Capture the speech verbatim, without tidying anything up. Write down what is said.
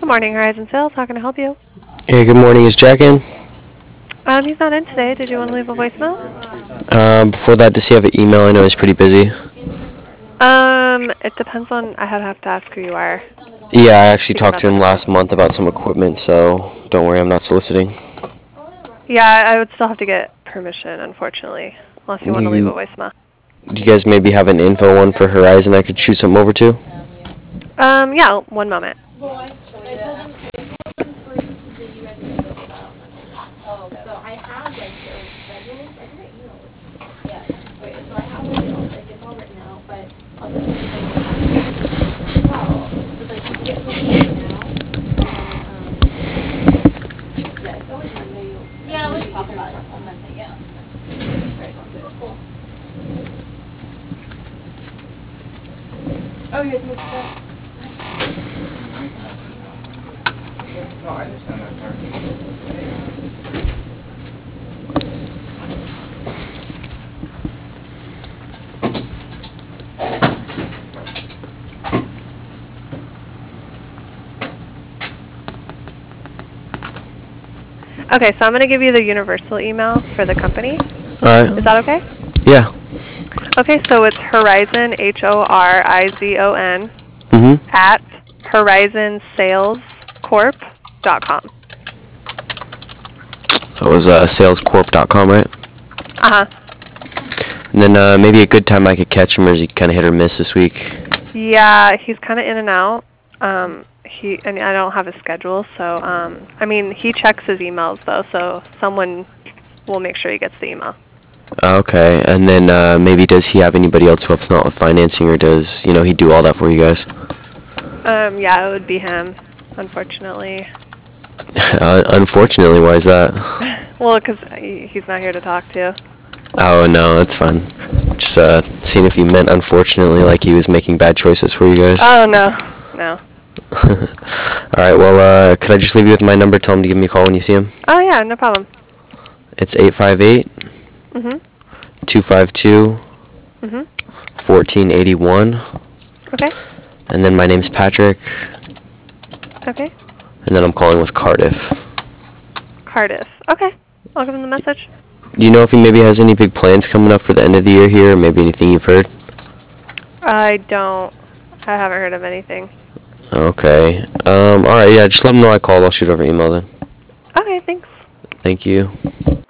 Morning, Horizon Sales. How can I help you? Hey, good morning. Is Jack in? Um, he's not in today. Did you want to leave a voicemail? Um, before that, does he have an email? I know he's pretty busy. Um, it depends on. I would have to ask who you are. Yeah, I actually Speak talked about to that him info. last month about some equipment, so don't worry, I'm not soliciting. Yeah, I would still have to get permission, unfortunately, unless you want to leave a You, voicemail. do you guys maybe have an info one for Horizon I could shoot something over to? Um, yeah. One moment. Okay, so I'm going to give you the universal email for the company. Alright. Is that okay? Yeah. Okay, so it's Horizon, H O R I Z O N, Mm-hmm. at horizon sales corp dot com. So it was uh, sales corp dot com, right? Uh-huh. And then uh, maybe a good time I could catch him, or is he kind of hit or miss this week? Yeah, he's kind of in and out. Um, he and I don't have his schedule, so um, I mean, he checks his emails though, so someone will make sure he gets the email. Okay, and then uh, maybe does he have anybody else who helps him out with financing, or does, you know, he do all that for you guys? Um, yeah, it would be him, unfortunately. uh, unfortunately, why is that? Well, because he's not here to talk to. Oh, no, that's fine. Just uh, seeing if you meant unfortunately like he was making bad choices for you guys. Oh no, no. Alright, well, uh, could I just leave you with my number? Tell him to give me a call when you see him. Oh yeah, no problem. It's eight five eight, Mhm. two five two, Mhm. fourteen eighty-one. Okay. And then my name's Patrick. Okay. And then I'm calling with Cardiff. Cardiff. Okay. I'll give him the message. Do you know if he maybe has any big plans coming up for the end of the year here, or maybe anything you've heard? I don't. I haven't heard of anything. Okay. Um, alright, yeah, just let him know I called. I'll shoot over email then. Okay, thanks. Thank you.